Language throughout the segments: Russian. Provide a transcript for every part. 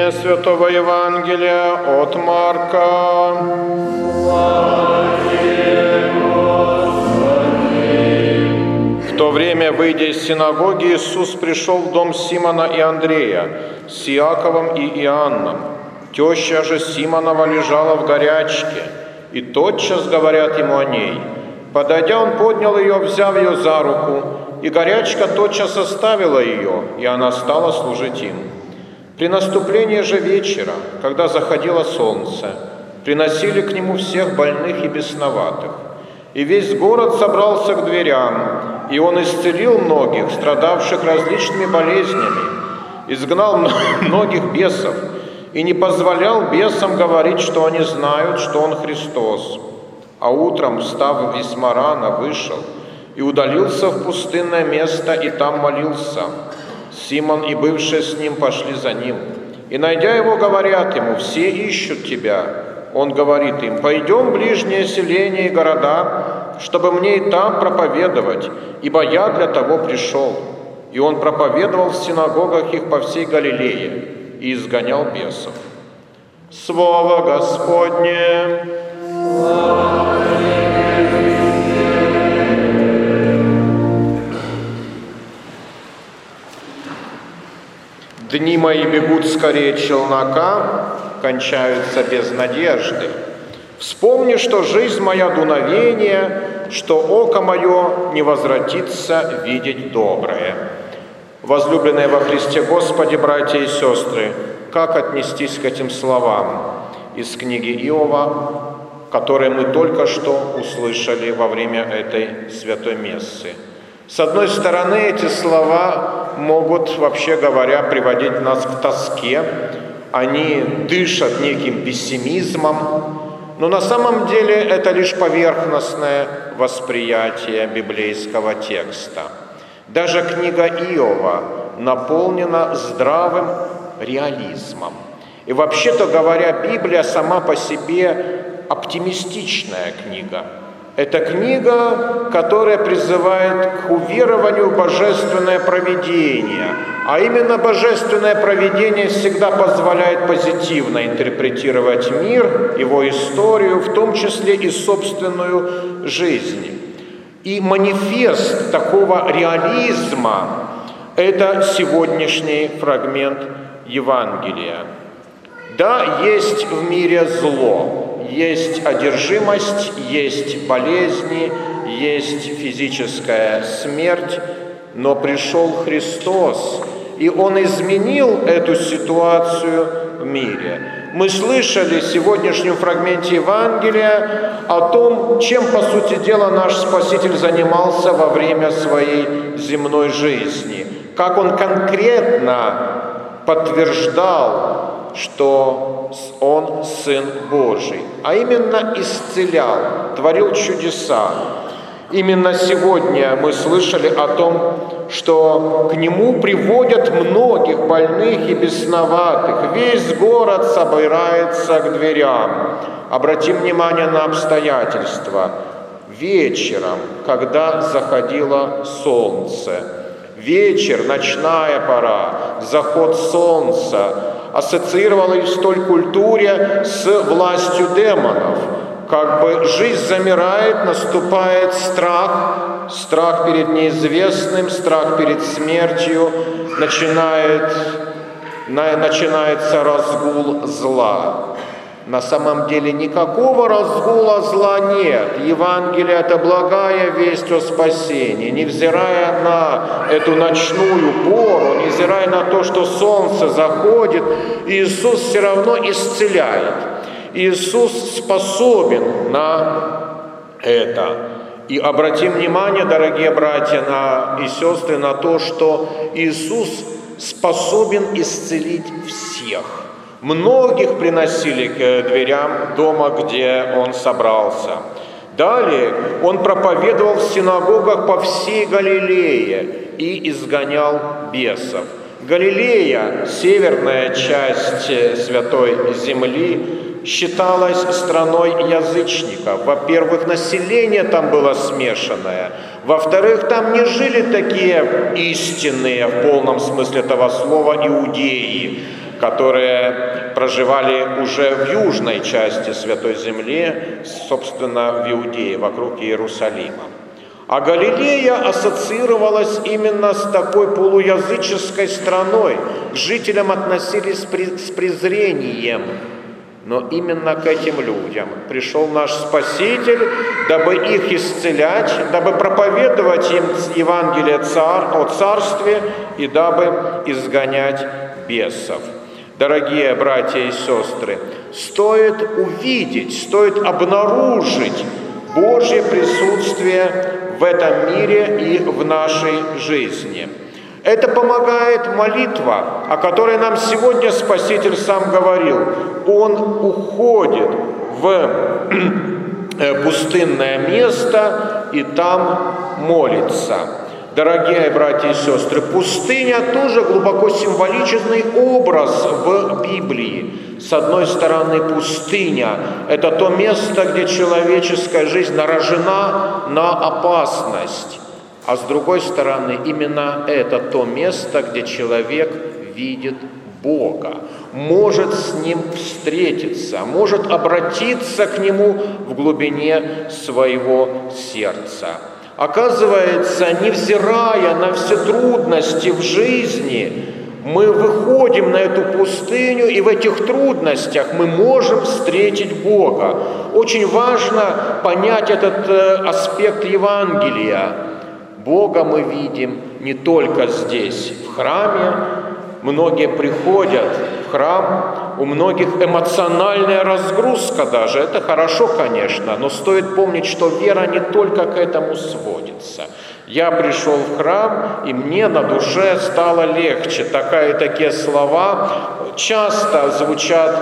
Чтение Святого Евангелия от Марка. В то время, выйдя из синагоги, Иисус пришел в дом Симона и Андрея с Иаковом и Иоанном. Теща же Симонова лежала в горячке, и тотчас говорят ему о ней. Подойдя, он поднял ее, взяв ее за руку, и горячка тотчас оставила ее, и она стала служить им. При наступлении же вечера, когда заходило солнце, приносили к нему всех больных и бесноватых. И весь город собрался к дверям, и он исцелил многих, страдавших различными болезнями, изгнал многих бесов, и не позволял бесам говорить, что они знают, что он Христос. А утром, встав весьма рано, вышел и удалился в пустынное место, и там молился. Симон и бывшие с ним пошли за ним. И, найдя его, говорят ему: «Все ищут тебя». Он говорит им: «Пойдем в ближние селения и города, чтобы мне и там проповедовать, ибо я для того пришел». И он проповедовал в синагогах их по всей Галилее и изгонял бесов. Слово Господне! Дни мои бегут скорее челнока, кончаются без надежды. Вспомни, что жизнь моя дуновение, что око мое не возвратится видеть доброе. Возлюбленные во Христе Господе, братья и сестры, как отнестись к этим словам из книги Иова, которые мы только что услышали во время этой святой мессы? С одной стороны, эти слова могут, вообще говоря, приводить нас к тоске. Они дышат неким пессимизмом, но на самом деле это лишь поверхностное восприятие библейского текста. Даже книга Иова наполнена здравым реализмом. И вообще-то говоря, Библия сама по себе оптимистичная книга. Это книга, которая призывает к уверованию в божественное провидение. А именно божественное провидение всегда позволяет позитивно интерпретировать мир, его историю, в том числе и собственную жизнь. И манифест такого реализма – это сегодняшний фрагмент Евангелия. Да, есть в мире зло. Есть одержимость, есть болезни, есть физическая смерть, но пришел Христос, и Он изменил эту ситуацию в мире. Мы слышали в сегодняшнем фрагменте Евангелия о том, чем, по сути дела, наш Спаситель занимался во время своей земной жизни, как Он конкретно подтверждал, что Он Сын Божий, а именно исцелял, творил чудеса. Именно сегодня мы слышали о том, что к Нему приводят многих больных и бесноватых. Весь город собирается к дверям. Обратим внимание на обстоятельства. Вечером, когда заходило солнце, вечер, ночная пора, заход солнца ассоциировалась в той культуре с властью демонов. Как бы жизнь замирает, наступает страх перед неизвестным, страх перед смертью, начинается разгул зла. На самом деле никакого разгула зла нет. Евангелие – это благая весть о спасении. Невзирая на эту ночную пору, невзирая на то, что солнце заходит, Иисус все равно исцеляет. Иисус способен на это. И обратим внимание, дорогие братья и сестры, на то, что Иисус способен исцелить всех. Многих приносили к дверям дома, где Он собрался. Далее Он проповедовал в синагогах по всей Галилее и изгонял бесов. Галилея, северная часть Святой Земли, считалась страной язычников. Во-первых, население там было смешанное. Во-вторых, там не жили такие истинные, в полном смысле этого слова, иудеи. которые проживали уже в южной части Святой Земли, собственно, в Иудее, вокруг Иерусалима. А Галилея ассоциировалась именно с такой полуязыческой страной. К жителям относились с презрением. Но именно к этим людям пришел наш Спаситель, дабы их исцелять, дабы проповедовать им Евангелие о Царстве и дабы изгонять бесов. Дорогие братья и сестры, стоит увидеть, стоит обнаружить Божье присутствие в этом мире и в нашей жизни. Это помогает молитва, о которой нам сегодня Спаситель сам говорил. Он уходит в пустынное место и там молится. Дорогие братья и сестры, пустыня тоже глубоко символичный образ в Библии. С одной стороны, пустыня – это то место, где человеческая жизнь наражена на опасность. А с другой стороны, именно это то место, где человек видит Бога, может с Ним встретиться, может обратиться к Нему в глубине своего сердца. Оказывается, невзирая на все трудности в жизни, мы выходим на эту пустыню, и в этих трудностях мы можем встретить Бога. Очень важно понять этот аспект Евангелия. Бога мы видим не только здесь, в храме. Многие приходят в храм, у многих эмоциональная разгрузка даже. Это хорошо, конечно, но стоит помнить, что вера не только к этому сводится. Я пришел в храм, и мне на душе стало легче. Такие слова часто звучат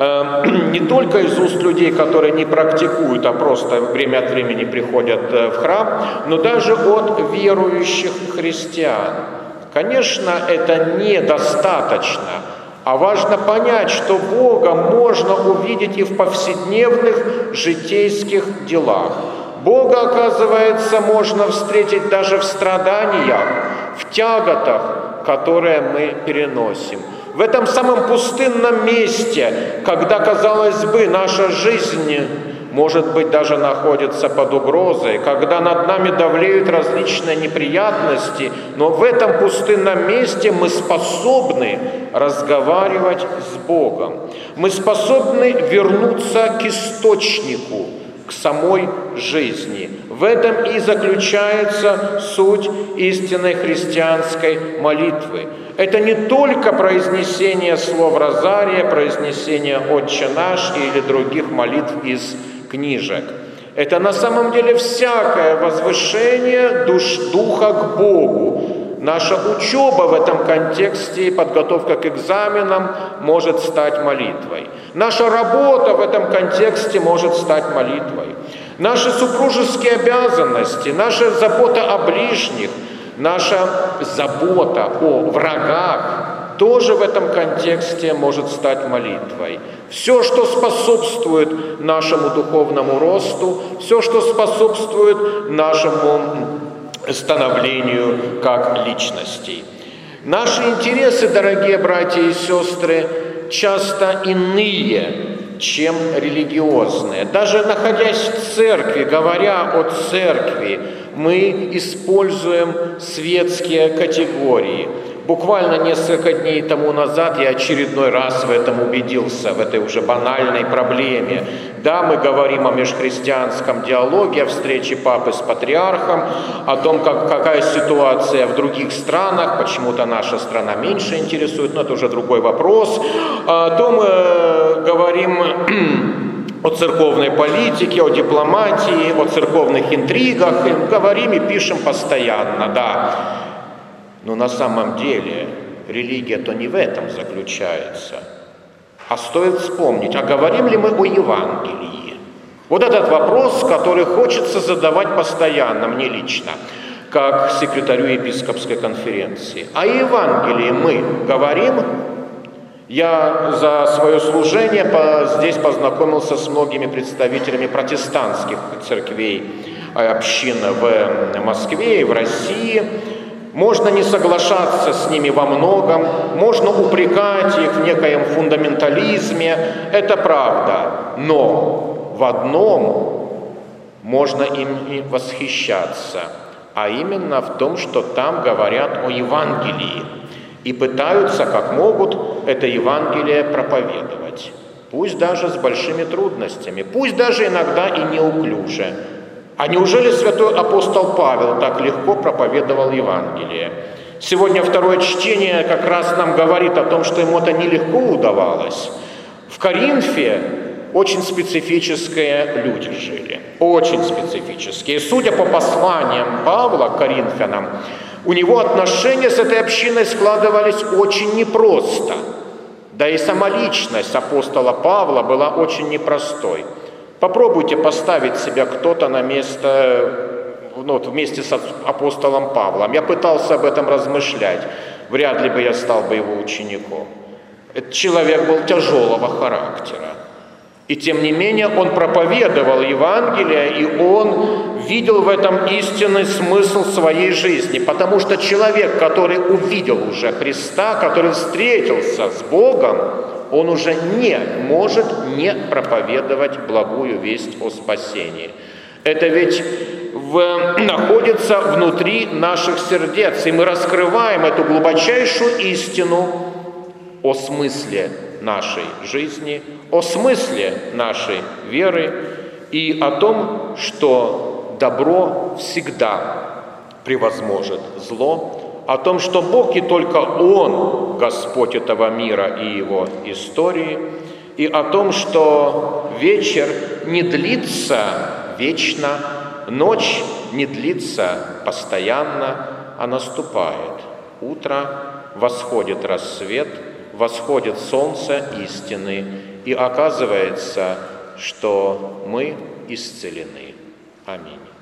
не только из уст людей, которые не практикуют, а просто время от времени приходят в храм, но даже от верующих христиан. Конечно, это недостаточно, а важно понять, что Бога можно увидеть и в повседневных житейских делах. Бога, оказывается, можно встретить даже в страданиях, в тяготах, которые мы переносим. В этом самом пустынном месте, когда, казалось бы, наша жизнь, может быть, даже находится под угрозой, когда над нами давлеют различные неприятности, но в этом пустынном месте мы способны разговаривать с Богом. Мы способны вернуться к источнику, к самой жизни. В этом и заключается суть истинной христианской молитвы. Это не только произнесение слов Розария, произнесение «Отче наш» или других молитв из книжек. Это на самом деле всякое возвышение духа к Богу. Наша учеба в этом контексте, подготовка к экзаменам может стать молитвой. Наша работа в этом контексте может стать молитвой. Наши супружеские обязанности, наша забота о ближних, наша забота о врагах тоже в этом контексте может стать молитвой. Все, что способствует нашему духовному росту, все, что способствует нашему становлению как личностей. Наши интересы, дорогие братья и сестры, часто иные, чем религиозные. Даже находясь в церкви, говоря о церкви, мы используем светские категории. Буквально несколько дней тому назад я очередной раз в этом убедился, в этой уже банальной проблеме. Да, мы говорим о межхристианском диалоге, о встрече папы с патриархом, о том, какая ситуация в других странах, почему-то наша страна меньше интересует, но это уже другой вопрос. То мы говорим о церковной политике, о дипломатии, о церковных интригах, и говорим и пишем постоянно, да. Но на самом деле религия-то не в этом заключается. А стоит вспомнить, а говорим ли мы о Евангелии? Вот этот вопрос, который хочется задавать постоянно, мне лично, как секретарю епископской конференции. О Евангелии мы говорим? Я за свое служение здесь познакомился с многими представителями протестантских церквей, общин в Москве и в России. можно не соглашаться с ними во многом, можно упрекать их в некоем фундаментализме, это правда, но в одном можно им и восхищаться, а именно в том, что там говорят о Евангелии и пытаются, как могут, это Евангелие проповедовать. Пусть даже с большими трудностями, пусть даже иногда и неуклюже. А неужели святой апостол Павел так легко проповедовал Евангелие? Сегодня второе чтение как раз нам говорит о том, что ему это нелегко удавалось. В Коринфе очень специфические люди жили, очень специфические. Судя по посланиям Павла к коринфянам, у него отношения с этой общиной складывались очень непросто. Да и сама личность апостола Павла была очень непростой. Попробуйте поставить себя кто-то на место, вместе с апостолом Павлом. Я пытался об этом размышлять. Вряд ли бы я стал бы его учеником. Этот человек был тяжелого характера. И тем не менее он проповедовал Евангелие, и он видел в этом истинный смысл своей жизни. Потому что человек, который увидел уже Христа, который встретился с Богом, он уже не может не проповедовать благую весть о спасении. Это ведь находится внутри наших сердец, и мы раскрываем эту глубочайшую истину о смысле нашей жизни, о смысле нашей веры и о том, что добро всегда превозможет зло, о том, что Бог и только Он, Господь этого мира и его истории, и о том, что вечер не длится вечно, ночь не длится постоянно, а наступает утро, восходит рассвет, восходит солнце истины, и оказывается, что мы исцелены. Аминь.